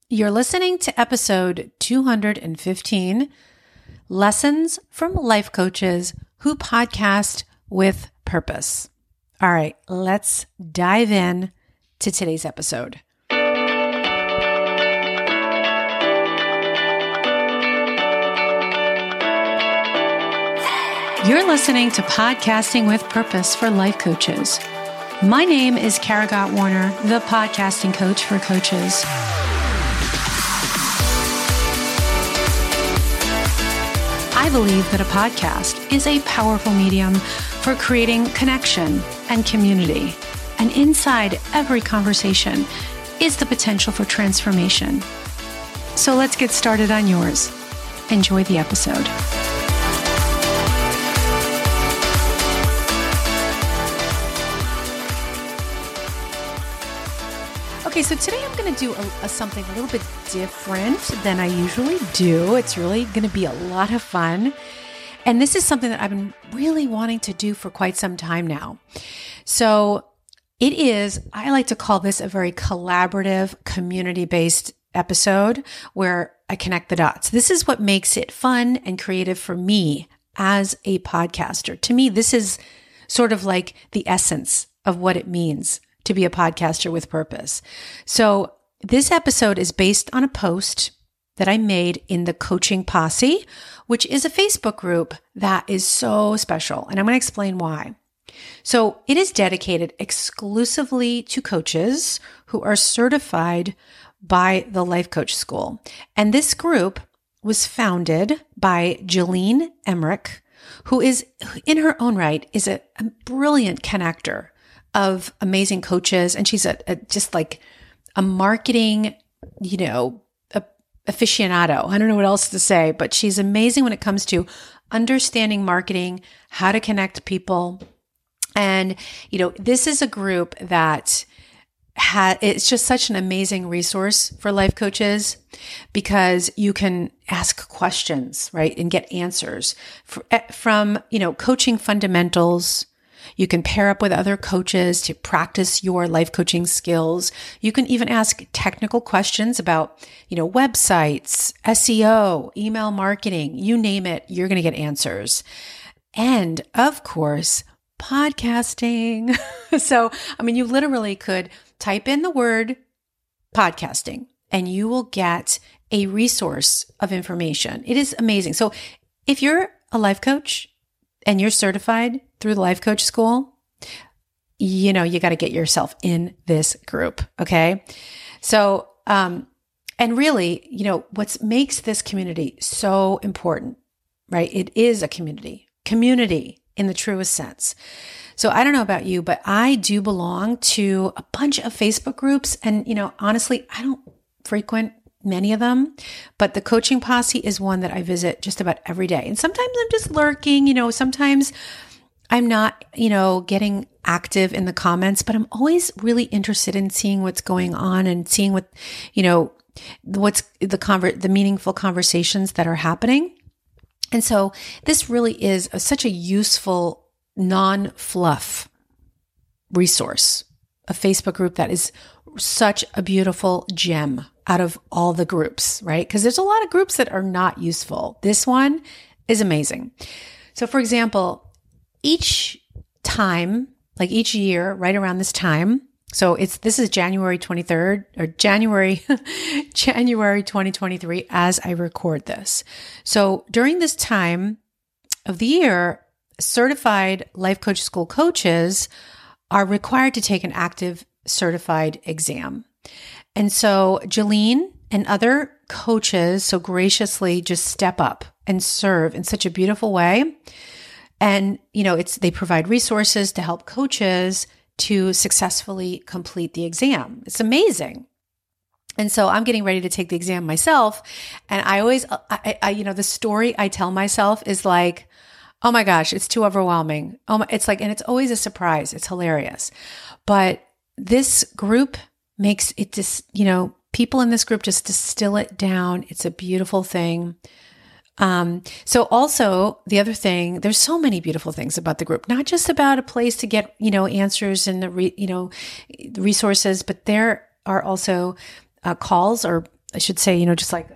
You're listening to episode 215, Lessons from Life Coaches Who Podcast with Purpose. All right, let's dive in to today's episode. You're listening to Podcasting with Purpose for Life Coaches. My name is Kara Gott Warner, the podcasting coach for coaches. I believe that a podcast is a powerful medium for creating connection and community. And inside every conversation is the potential for transformation. So let's get started on yours. Enjoy the episode. Okay, so today I'm going to do something a little bit different than I usually do. It's really going to be a lot of fun. And this is something that I've been really wanting to do for quite some time now. So it is, I like to call this a very collaborative, community-based episode where I connect the dots. This is what makes it fun and creative for me as a podcaster. To me, this is sort of like the essence of what it means to be a podcaster with purpose. So this episode is based on a post that I made in the Coaching Posse, which is a Facebook group that is so special. And I'm going to explain why. So it is dedicated exclusively to coaches who are certified by the Life Coach School. And this group was founded by Jilene Emmerich, who is in her own right is a brilliant connector of amazing coaches. And she's just like a marketing, aficionado. I don't know what else to say, but she's amazing when it comes to understanding marketing, how to connect people. And, this is a group that it's just such an amazing resource for life coaches because you can ask questions, right? And get answers from coaching fundamentals. You can pair up with other coaches to practice your life coaching skills. You can even ask technical questions about, websites, SEO, email marketing, you name it, you're going to get answers. And of course, podcasting. So, you literally could type in the word podcasting and you will get a resource of information. It is amazing. So if you're a life coach and you're certified through the Life Coach School, you got to get yourself in this group. Okay. So, and really, what makes this community so important, right? It is a community in the truest sense. So I don't know about you, but I do belong to a bunch of Facebook groups. And, honestly, I don't frequent many of them, but the Coaching Posse is one that I visit just about every day. And sometimes I'm just lurking, sometimes I'm not, getting active in the comments, but I'm always really interested in seeing what's going on and seeing what, what's the meaningful conversations that are happening. And so this really is such a useful non-fluff resource, a Facebook group that is such a beautiful gem out of all the groups, right? Because there's a lot of groups that are not useful. This one is amazing. So for example, each time, like each year, right around this time, so this is January 23rd or January 2023 as I record this. So during this time of the year, certified Life Coach School coaches are required to take an active certified exam. And so Jilene and other coaches so graciously just step up and serve in such a beautiful way. And, they provide resources to help coaches to successfully complete the exam. It's amazing. And so I'm getting ready to take the exam myself. And I always, the story I tell myself is like, oh my gosh, it's too overwhelming. It's like, and it's always a surprise. It's hilarious. But this group makes it just, people in this group just distill it down. It's a beautiful thing. So also the other thing, there's so many beautiful things about the group, not just about a place to get, answers and the resources, but there are also calls or I should say, just like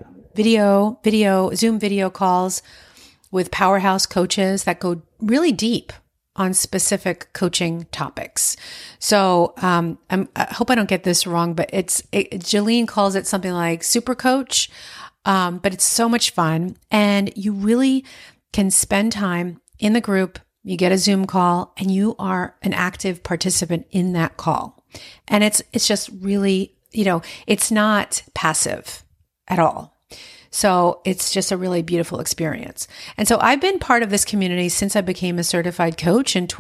Zoom video calls with powerhouse coaches that go really deep on specific coaching topics. So I hope I don't get this wrong, but Jolene calls it something like super coach, but it's so much fun. And you really can spend time in the group. You get a Zoom call and you are an active participant in that call. And it's just really, it's not passive at all. So it's just a really beautiful experience. And so I've been part of this community since I became a certified coach in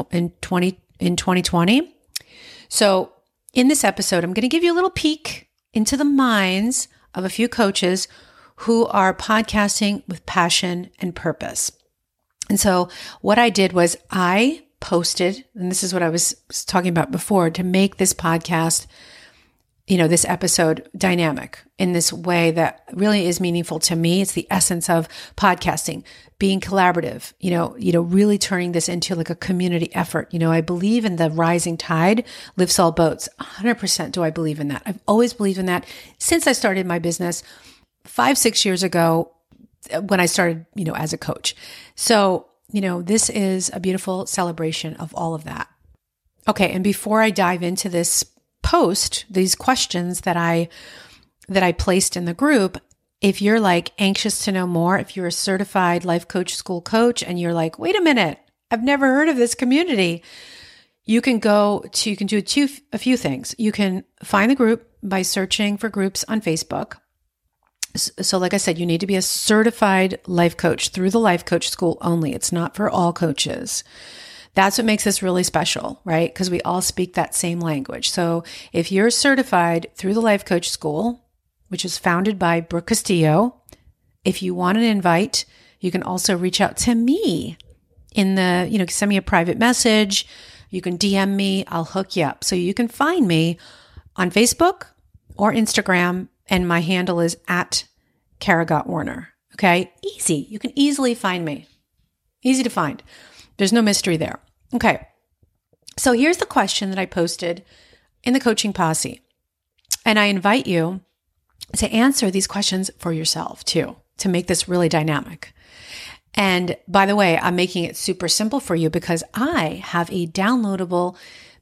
2020. So in this episode, I'm going to give you a little peek into the minds of a few coaches who are podcasting with passion and purpose. And so what I did was I posted, and this is what I was talking about before, to make this podcast, this episode dynamic in this way that really is meaningful to me. It's the essence of podcasting, being collaborative, really turning this into like a community effort. I believe in the rising tide lifts all boats. 100% do I believe in that. I've always believed in that since I started my business 5-6 years ago when I started, as a coach. So, this is a beautiful celebration of all of that. Okay. And before I dive into this post, these questions that I placed in the group, if you're like anxious to know more, if you're a certified life coach, school coach, and you're like, wait a minute, I've never heard of this community, you can do a few things. You can find the group by searching for groups on Facebook. So like I said, you need to be a certified life coach through the Life Coach School only. It's not for all coaches. That's what makes this really special, right? Because we all speak that same language. So if you're certified through the Life Coach School, which is founded by Brooke Castillo, if you want an invite, you can also reach out to me send me a private message. You can DM me. I'll hook you up. So you can find me on Facebook or Instagram, and my handle is @Kara.Warner. Okay. Easy. You can easily find me. Easy to find. There's no mystery there. Okay. So here's the question that I posted in the Coaching Posse. And I invite you to answer these questions for yourself too, to make this really dynamic. And by the way, I'm making it super simple for you because I have a downloadable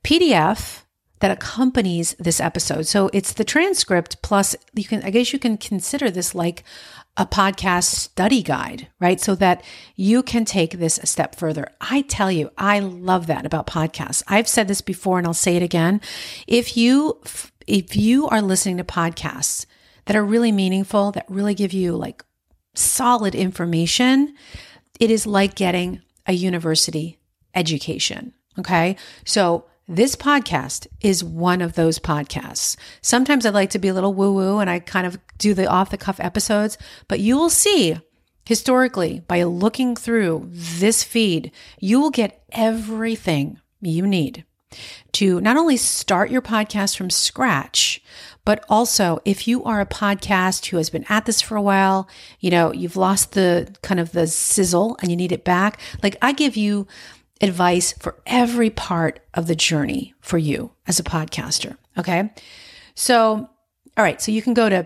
PDF that accompanies this episode. So it's the transcript plus you can consider this like a podcast study guide, right? So that you can take this a step further. I tell you, I love that about podcasts. I've said this before and I'll say it again. If you are listening to podcasts that are really meaningful, that really give you like solid information, it is like getting a university education. Okay. So this podcast is one of those podcasts. Sometimes I like to be a little woo-woo and I kind of do the off-the-cuff episodes, but you will see historically by looking through this feed, you will get everything you need to not only start your podcast from scratch, but also if you are a podcast who has been at this for a while, you've lost the kind of the sizzle and you need it back. Like I give you advice for every part of the journey for you as a podcaster. Okay. So, all right. So you can go to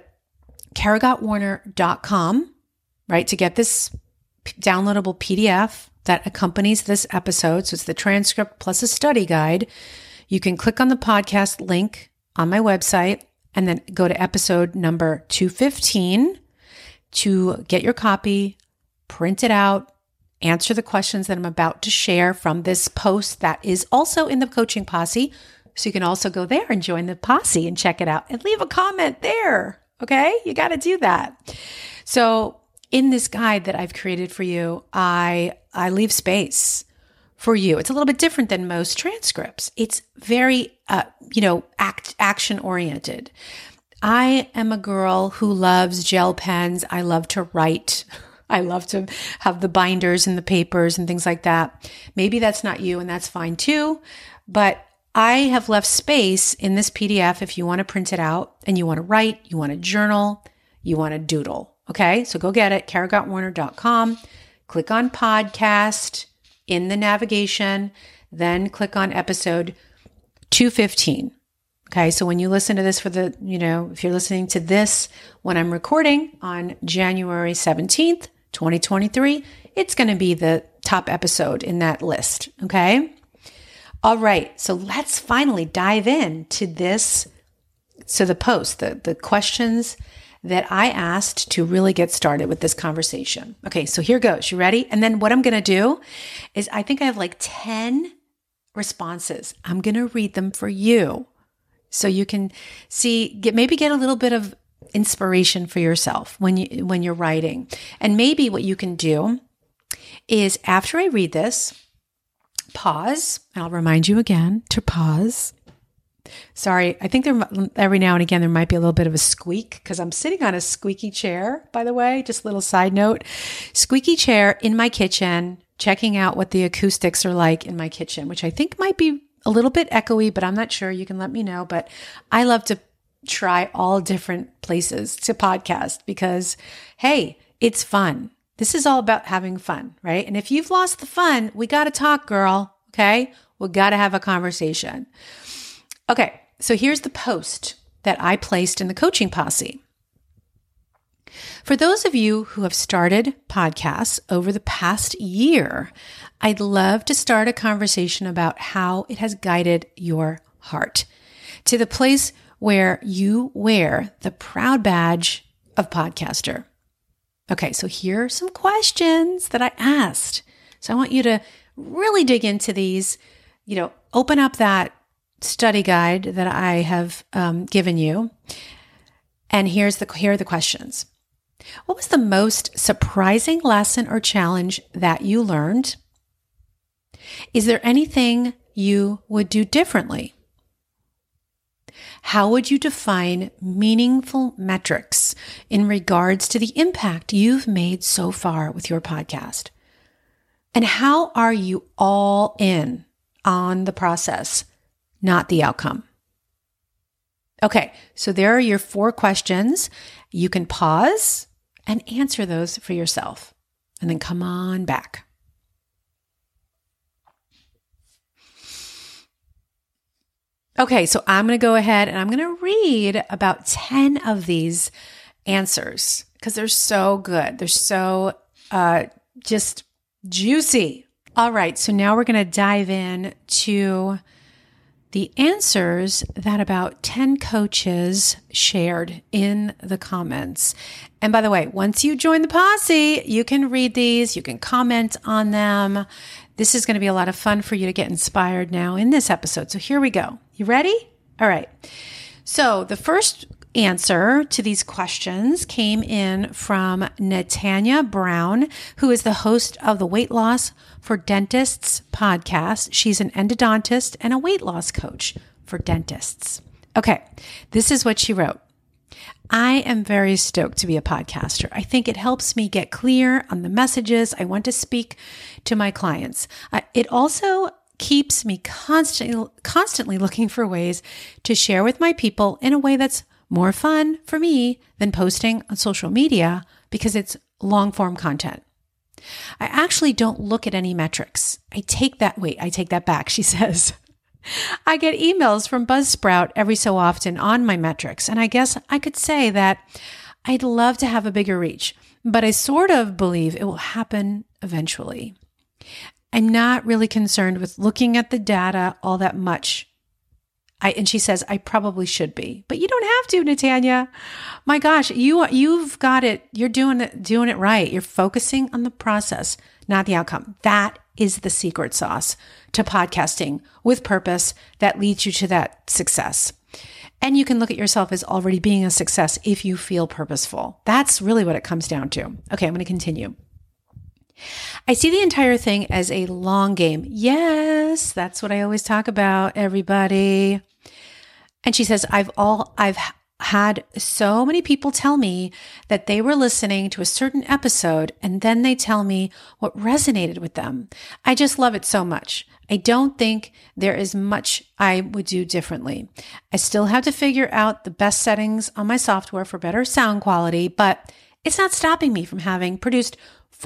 KaraGotWarner.com, right, to get this downloadable PDF that accompanies this episode. So it's the transcript plus a study guide. You can click on the podcast link on my website and then go to episode number 215 to get your copy, print it out, answer the questions that I'm about to share from this post that is also in the Coaching Posse. So you can also go there and join the posse and check it out and leave a comment there. Okay. You got to do that. So in this guide that I've created for you, I leave space for you. It's a little bit different than most transcripts. It's very, action oriented. I am a girl who loves gel pens. I love to write. I love to have the binders and the papers and things like that. Maybe that's not you and that's fine too. But I have left space in this PDF if you want to print it out and you want to write, you want to journal, you want to doodle. Okay. So go get it. KaraGotWarner.com. Click on podcast in the navigation, then click on episode 215. Okay. So when you listen to this if you're listening to this when I'm recording on January 17th, 2023, it's going to be the top episode in that list. Okay. All right. So let's finally dive into this. So the post, the questions that I asked to really get started with this conversation. Okay, so here goes. You ready? And then what I'm going to do is I think I have like 10 responses. I'm going to read them for you so you can maybe get a little bit of inspiration for yourself when you're writing. And maybe what you can do is after I read this, pause, and I'll remind you again to pause. Sorry, I think every now and again there might be a little bit of a squeak because I'm sitting on a squeaky chair, by the way, just a little side note. Squeaky chair in my kitchen, checking out what the acoustics are like in my kitchen, which I think might be a little bit echoey, but I'm not sure. You can let me know. But I love to try all different places to podcast because, hey, it's fun. This is all about having fun, right? And if you've lost the fun, we got to talk, girl, okay? We got to have a conversation. Okay, so here's the post that I placed in the Coaching Posse. For those of you who have started podcasts over the past year, I'd love to start a conversation about how it has guided your heart to the place where you wear the proud badge of podcaster. Okay, so here are some questions that I asked. So I want you to really dig into these, open up that study guide that I have given you. And here are the questions. What was the most surprising lesson or challenge that you learned? Is there anything you would do differently? How would you define meaningful metrics in regards to the impact you've made so far with your podcast? And how are you all in on the process, not the outcome? Okay, so there are your 4 questions. You can pause and answer those for yourself, and then come on back. Okay, so I'm going to go ahead and I'm going to read about 10 of these answers because they're so good. They're so just juicy. All right, so now we're going to dive in to the answers that about 10 coaches shared in the comments. And by the way, once you join the posse, you can read these, you can comment on them. This is going to be a lot of fun for you to get inspired now in this episode. So here we go. You ready? All right. So the first answer to these questions came in from Natanya Brown, who is the host of the Weight Loss for Dentists podcast. She's an endodontist and a weight loss coach for dentists. Okay, this is what she wrote. I am very stoked to be a podcaster. I think it helps me get clear on the messages I want to speak to my clients. It also keeps me constantly looking for ways to share with my people in a way that's more fun for me than posting on social media because it's long form content. I actually don't look at any metrics. I take that back, she says. I get emails from Buzzsprout every so often on my metrics, and I guess I could say that I'd love to have a bigger reach, but I sort of believe it will happen eventually. I'm not really concerned with looking at the data all that much. And she says, I probably should be, but you don't have to, Natanya. My gosh, you've got it. You're doing it right. You're focusing on the process, not the outcome. That is the secret sauce to podcasting with purpose that leads you to that success. And you can look at yourself as already being a success if you feel purposeful. That's really what it comes down to. Okay, I'm going to continue. I see the entire thing as a long game. Yes, that's what I always talk about, everybody. And she says, I've had so many people tell me that they were listening to a certain episode and then they tell me what resonated with them. I just love it so much. I don't think there is much I would do differently. I still have to figure out the best settings on my software for better sound quality, but it's not stopping me from having produced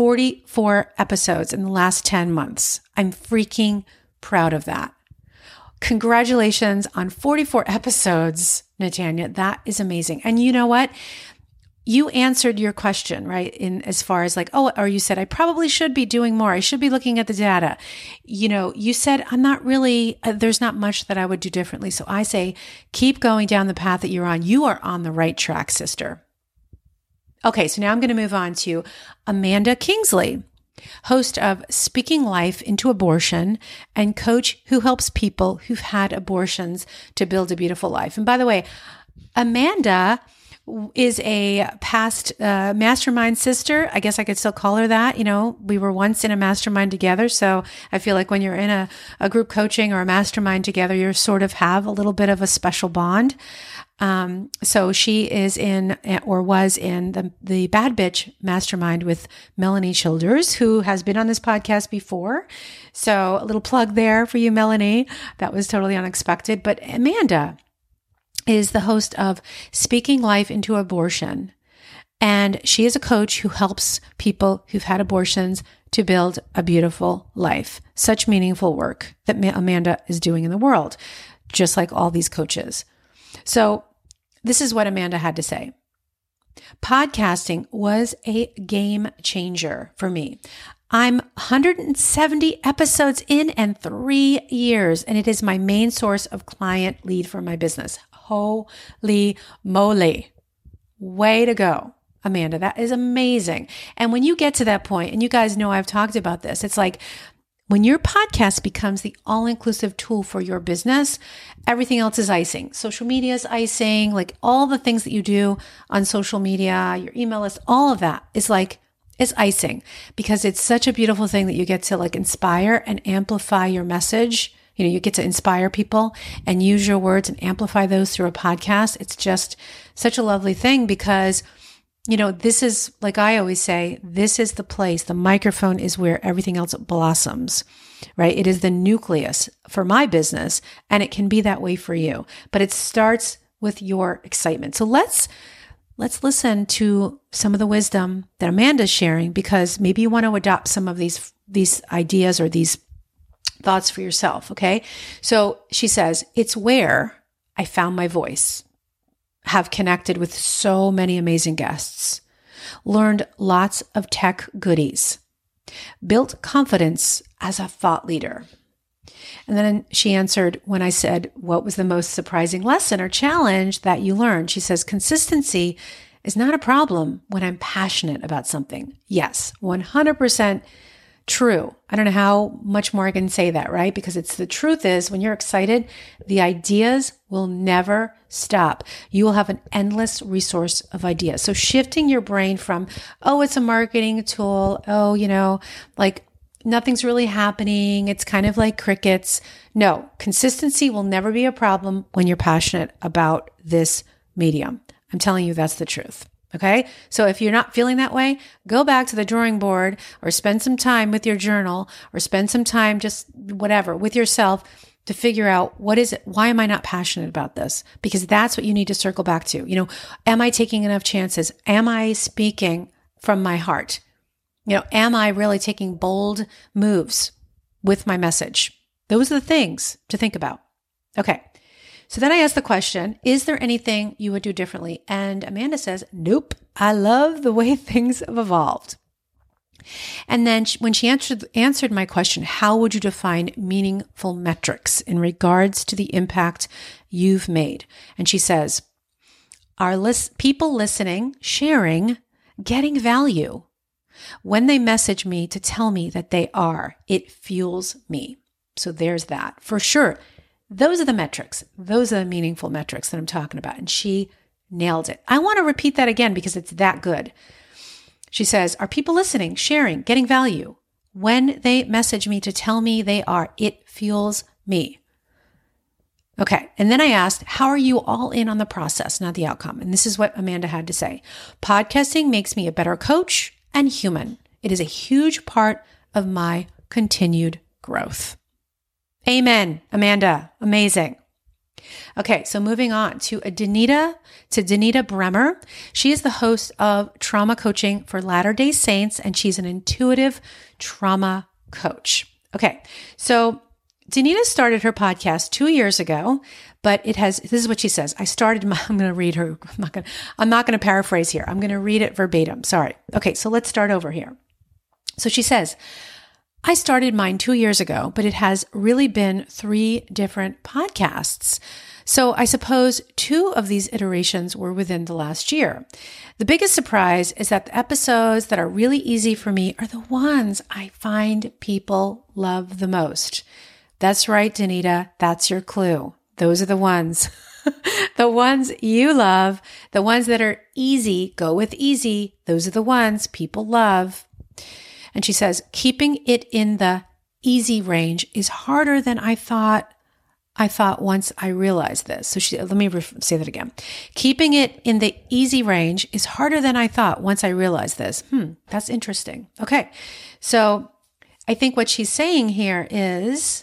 44 episodes in the last 10 months. I'm freaking proud of that. Congratulations on 44 episodes, Natanya. That is amazing. And you know what? You answered your question, right? In as far as like, or you said, I probably should be doing more. I should be looking at the data. You said, I'm not really, there's not much that I would do differently. So I say, keep going down the path that you're on. You are on the right track, sister. Okay. So now I'm going to move on to Amanda Kingsley, host of Speaking Life into Abortion and coach who helps people who've had abortions to build a beautiful life. And by the way, Amanda is a past mastermind sister. I guess I could still call her that. We were once in a mastermind together. So I feel like when you're in a group coaching or a mastermind together, you sort of have a little bit of a special bond. So she is in, or was in the Bad Bitch Mastermind with Melanie Childers, who has been on this podcast before. So a little plug there for you, Melanie. That was totally unexpected. But Amanda is the host of Speaking Life into Abortion. And she is a coach who helps people who've had abortions to build a beautiful life. Such meaningful work that Amanda is doing in the world, just like all these coaches. So this is what Amanda had to say. Podcasting was a game changer for me. I'm 170 episodes in and 3 years, and it is my main source of client lead for my business. Holy moly. Way to go, Amanda. That is amazing. And when you get to that point, and you guys know I've talked about this, it's like when your podcast becomes the all-inclusive tool for your business, everything else is icing. Social media is icing, like all the things that you do on social media, your email list, all of that is like, it's icing because it's such a beautiful thing that you get to like inspire and amplify your message. You get to inspire people and use your words and amplify those through a podcast. It's just such a lovely thing because, this is, like I always say, this is the place. The microphone is where everything else blossoms, right? It is the nucleus for my business, and it can be that way for you. But it starts with your excitement. So let's listen to some of the wisdom that Amanda's sharing, because maybe you want to adopt some of these ideas or these thoughts for yourself. Okay. So she says, it's where I found my voice, have connected with so many amazing guests, learned lots of tech goodies, built confidence as a thought leader. And then she answered when I said, what was the most surprising lesson or challenge that you learned? She says, consistency is not a problem when I'm passionate about something. Yes, 100% true. I don't know how much more I can say that, right? Because the truth is when you're excited, the ideas will never stop. You will have an endless resource of ideas. So shifting your brain from, it's a marketing tool. Like nothing's really happening. It's kind of like crickets. No, consistency will never be a problem when you're passionate about this medium. I'm telling you, that's the truth. Okay. So if you're not feeling that way, go back to the drawing board or spend some time with your journal or spend some time just whatever with yourself to figure out what is it? Why am I not passionate about this? Because that's what you need to circle back to. Am I taking enough chances? Am I speaking from my heart? Am I really taking bold moves with my message? Those are the things to think about. Okay. So then I asked the question, is there anything you would do differently? And Amanda says, nope, I love the way things have evolved. And then when she answered my question, how would you define meaningful metrics in regards to the impact you've made? And she says, people listening, sharing, getting value. When they message me to tell me that they are, it fuels me. So there's that. For sure. Those are the metrics. Those are the meaningful metrics that I'm talking about. And she nailed it. I want to repeat that again because it's that good. She says, are people listening, sharing, getting value? When they message me to tell me they are, it fuels me. Okay. And then I asked, how are you all in on the process, not the outcome? And this is what Amanda had to say. Podcasting makes me a better coach and human. It is a huge part of my continued growth. Amen, Amanda. Amazing. Okay, so moving on to Danita Bremer. She is the host of Trauma Coaching for Latter-day Saints, and she's an intuitive trauma coach. Okay, so Danita started her podcast 2 years ago, but this is what she says. I'm going to read her. I'm not going to paraphrase here. I'm going to read it verbatim. Sorry. Okay. So let's start over here. So she says, I started mine 2 years ago, but it has really been 3 different podcasts. So I suppose 2 of these iterations were within the last year. The biggest surprise is that the episodes that are really easy for me are the ones I find people love the most. That's right, Danita. That's your clue. Those are the ones. The ones you love, the ones that are easy, go with easy. Those are the ones people love. And she says, keeping it in the easy range is harder than I thought once I realized this. So let me say that again. Keeping it in the easy range is harder than I thought once I realized this. That's interesting. Okay. So I think what she's saying here is,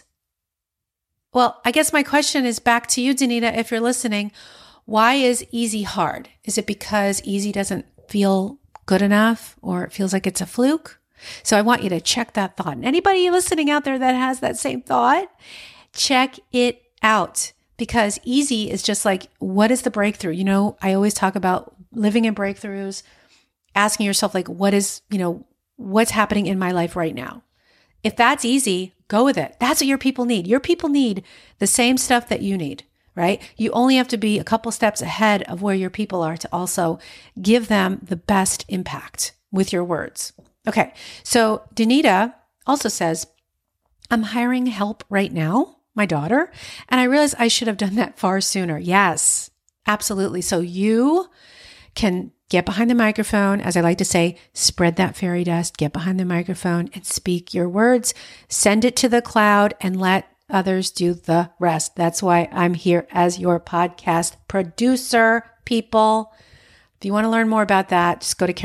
well, I guess my question is back to you, Danita, if you're listening. Why is easy hard? Is it because easy doesn't feel good enough, or it feels like it's a fluke? So I want you to check that thought. And anybody listening out there that has that same thought, check it out, because easy is just like, what is the breakthrough? You know, I always talk about living in breakthroughs, asking yourself, like, what's happening in my life right now? If that's easy, go with it. That's what your people need. Your people need the same stuff that you need, right? You only have to be a couple steps ahead of where your people are to also give them the best impact with your words. Okay. So Danita also says, I'm hiring help right now, my daughter, and I realized I should have done that far sooner. Yes, absolutely. So you can get behind the microphone, as I like to say, spread that fairy dust, get behind the microphone and speak your words, send it to the cloud and let others do the rest. That's why I'm here as your podcast producer, people. If you want to learn more about that, just go to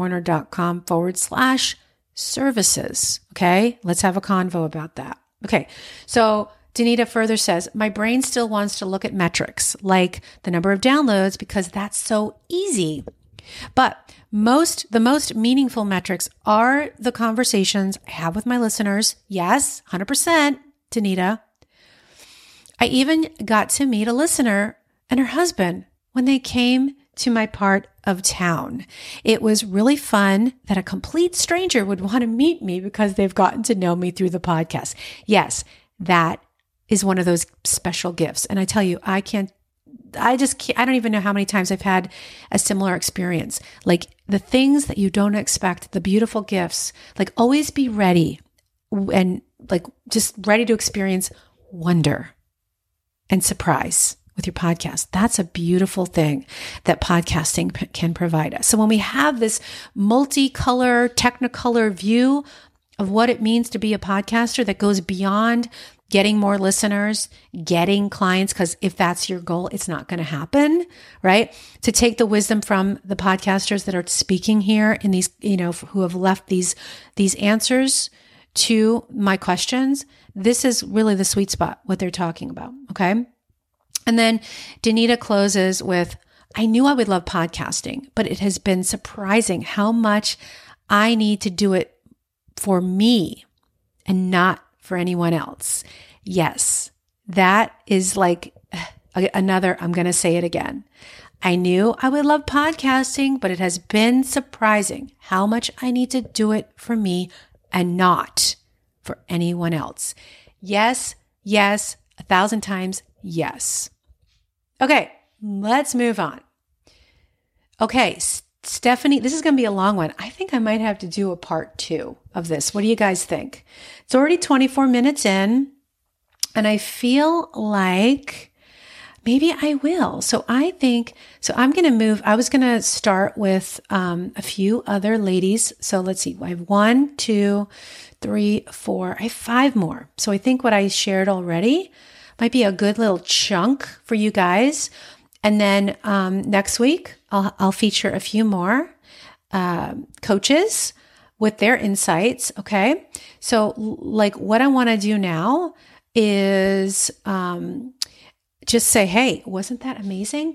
karagottwarner.com/services. Okay. Let's have a convo about that. Okay. So Danita further says, my brain still wants to look at metrics like the number of downloads because that's so easy. But the most meaningful metrics are the conversations I have with my listeners. Yes, 100%, Danita. I even got to meet a listener and her husband when they came to my part of town. It was really fun that a complete stranger would want to meet me because they've gotten to know me through the podcast. Yes, that is one of those special gifts. And I tell you, I don't even know how many times I've had a similar experience. Like the things that you don't expect, the beautiful gifts, like always be ready and like just ready to experience wonder and surprise with your podcast. That's a beautiful thing that podcasting can provide us. So when we have this multicolor, technicolor view of what it means to be a podcaster that goes beyond getting more listeners, getting clients, because if that's your goal, it's not going to happen, right? To take the wisdom from the podcasters that are speaking here in these, who have left these answers to my questions, this is really the sweet spot, what they're talking about, okay? And then Danita closes with, I knew I would love podcasting, but it has been surprising how much I need to do it for me and not for anyone else. Yes, that is like another, I'm going to say it again. I knew I would love podcasting, but it has been surprising how much I need to do it for me and not for anyone else. Yes, 1,000 times yes. Okay, let's move on. Okay, Stephanie, this is going to be a long one. I think I might have to do a part 2 of this. What do you guys think? It's already 24 minutes in, and I feel like maybe I will. So I'm going to move. I was going to start with a few other ladies. So let's see. I have 1, 2, 3, 4. I have 5 more. So I think what I shared already might be a good little chunk for you guys. And then next week, I'll feature a few more coaches with their insights. Okay. So like what I want to do now is just say, hey, wasn't that amazing?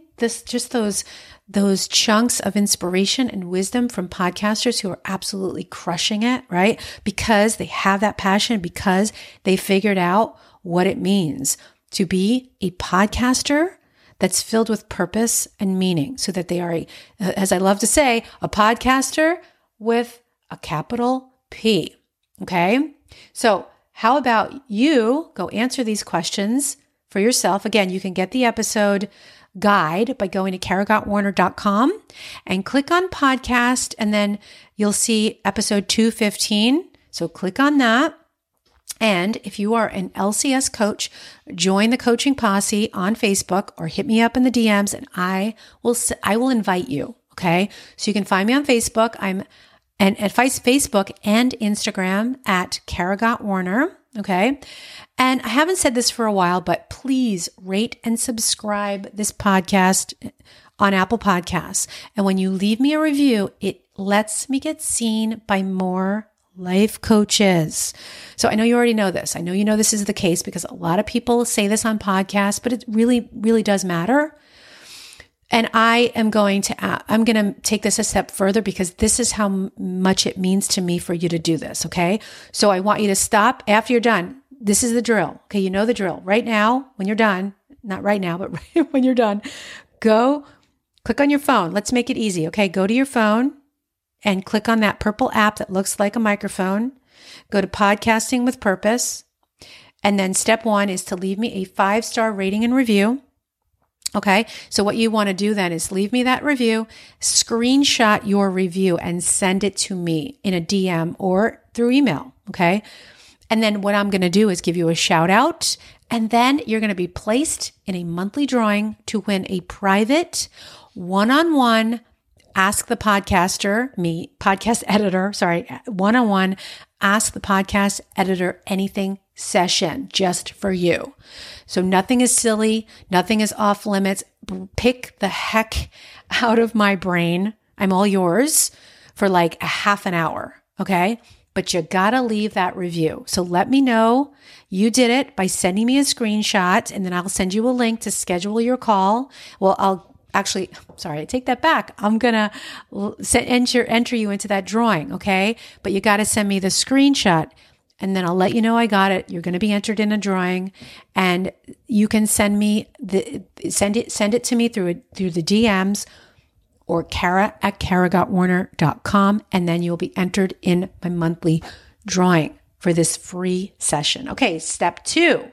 Those chunks of inspiration and wisdom from podcasters who are absolutely crushing it, right? Because they have that passion, because they figured out what it means to be a podcaster that's filled with purpose and meaning, so that they are, as I love to say, a podcaster with a capital P. Okay? So how about you go answer these questions for yourself? Again, you can get the episode guide by going to karagottwarner.com and click on podcast, and then you'll see episode 215. So click on that. And if you are an LCS coach, join the Coaching Posse on Facebook or hit me up in the DMs and I will invite you. Okay. So you can find me on Facebook. I'm at Facebook and Instagram at KaraGottWarner. Okay. And I haven't said this for a while, but please rate and subscribe this podcast on Apple Podcasts. And when you leave me a review, it lets me get seen by more life coaches. So I know you already know this. I know you know this is the case because a lot of people say this on podcasts, but it really, really does matter. And I'm going to take this a step further because this is how much it means to me for you to do this. Okay. So I want you to stop after you're done. This is the drill. Okay. You know the drill. Right now, when you're done, not right now, but when you're done, go click on your phone. Let's make it easy. Okay. Go to your phone and click on that purple app that looks like a microphone. Go to Podcasting with Purpose. And then step 1 is to leave me a 5-star rating and review. Okay. So what you want to do then is leave me that review, screenshot your review and send it to me in a DM or through email. Okay. And then what I'm going to do is give you a shout out, and then you're going to be placed in a monthly drawing to win a private one-on-one Ask the Podcaster, podcast editor, one-on-one Ask the Podcast Editor Anything session just for you. So nothing is silly. Nothing is off limits. Pick the heck out of my brain. I'm all yours for like a half an hour. Okay. But you gotta leave that review. So let me know you did it by sending me a screenshot, and then I'll send you a link to schedule your call. Well, I take that back. I'm going to enter you into that drawing. Okay. But you got to send me the screenshot, and then I'll let you know I got it. You're going to be entered in a drawing, and you can send it to me through the DMs or Kara@KaraGottWarner.com. And then you'll be entered in my monthly drawing for this free session. Okay. Step 2,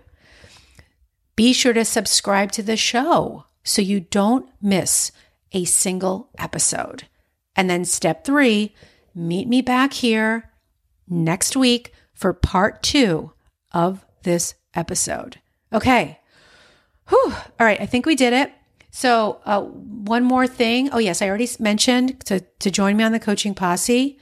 be sure to subscribe to the show so you don't miss a single episode. And then step 3, meet me back here next week for part 2 of this episode. Okay. Whew. All right. I think we did it. So one more thing. Oh yes, I already mentioned to join me on the Coaching Posse,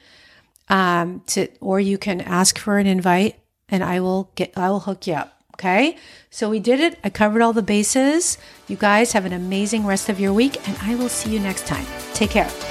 or you can ask for an invite and I will hook you up. Okay. So we did it. I covered all the bases. You guys have an amazing rest of your week, and I will see you next time. Take care.